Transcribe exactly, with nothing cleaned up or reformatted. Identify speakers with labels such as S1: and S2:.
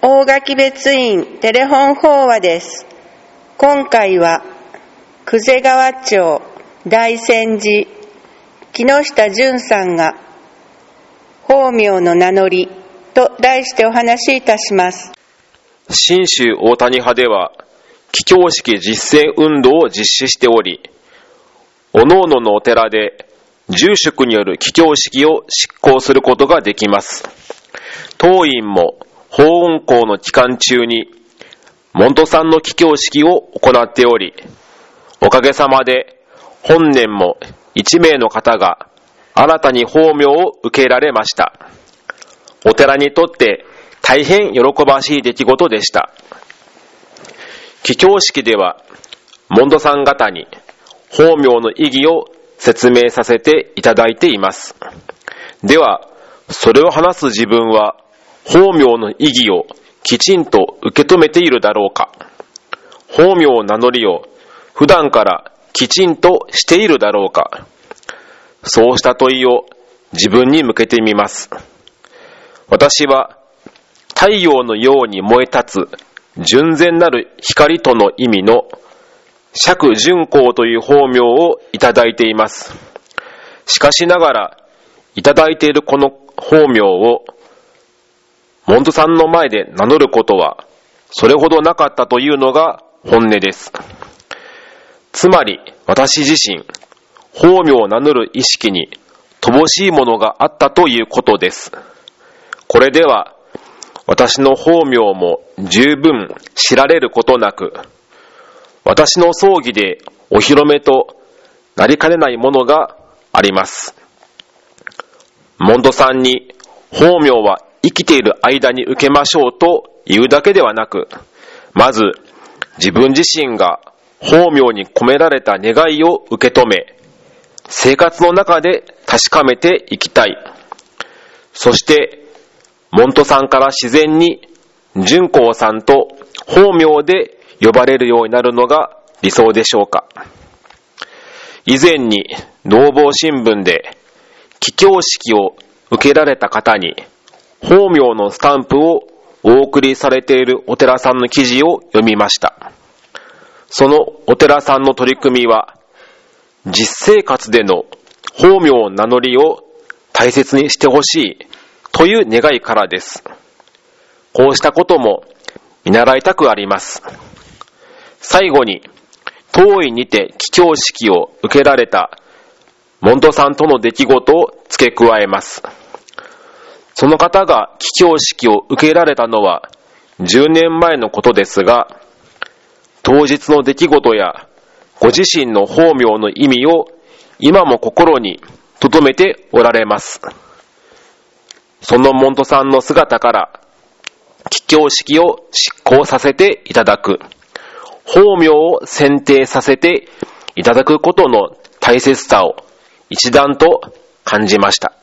S1: 大垣別院テレフォン法話です。今回は久世川町大仙寺木下淳さんが法名の名乗りと題してお話しいたします。
S2: 信州大谷派では帰郷式実践運動を実施しており、各々のお寺で住職による帰郷式を執行することができます。当院も法運行の期間中に門徒さんの帰郷式を行っており、おかげさまで本年もいち名の方が新たに法名を受けられました。お寺にとって大変喜ばしい出来事でした。帰郷式では門徒さん方に法名の意義を説明させていただいています。では、それを話す自分は法名の意義をきちんと受け止めているだろうか。法名名乗りを普段からきちんとしているだろうか。そうした問いを自分に向けてみます。私は太陽のように燃え立つ純然なる光との意味の釈純光という法名をいただいています。しかしながらいただいているこの法名を門徒さんの前で名乗ることはそれほどなかったというのが本音です。つまり私自身、法名を名乗る意識に乏しいものがあったということです。これでは私の法名も十分知られることなく、私の葬儀でお披露目となりかねないものがあります。門徒さんに法名は生きている間に受けましょうと言うだけではなく、まず自分自身が法名に込められた願いを受け止め、生活の中で確かめていきたい。そして門徒さんから自然に純光さんと法名で呼ばれるようになるのが理想でしょうか。以前に同房新聞で帰郷式を受けられた方に法名のスタンプをお送りされているお寺さんの記事を読みました。そのお寺さんの取り組みは、実生活での法名名乗りを大切にしてほしいという願いからです。こうしたことも見習いたくあります。最後に、当院にて帰郷式を受けられた門徒さんとの出来事を付け加えます。その方が帰郷式を受けられたのはじゅうねんまえのことですが、当日の出来事やご自身の法名の意味を今も心に留めておられます。その門徒さんの姿から帰郷式を執行させていただく、法名を選定させていただくことの大切さを一段と感じました。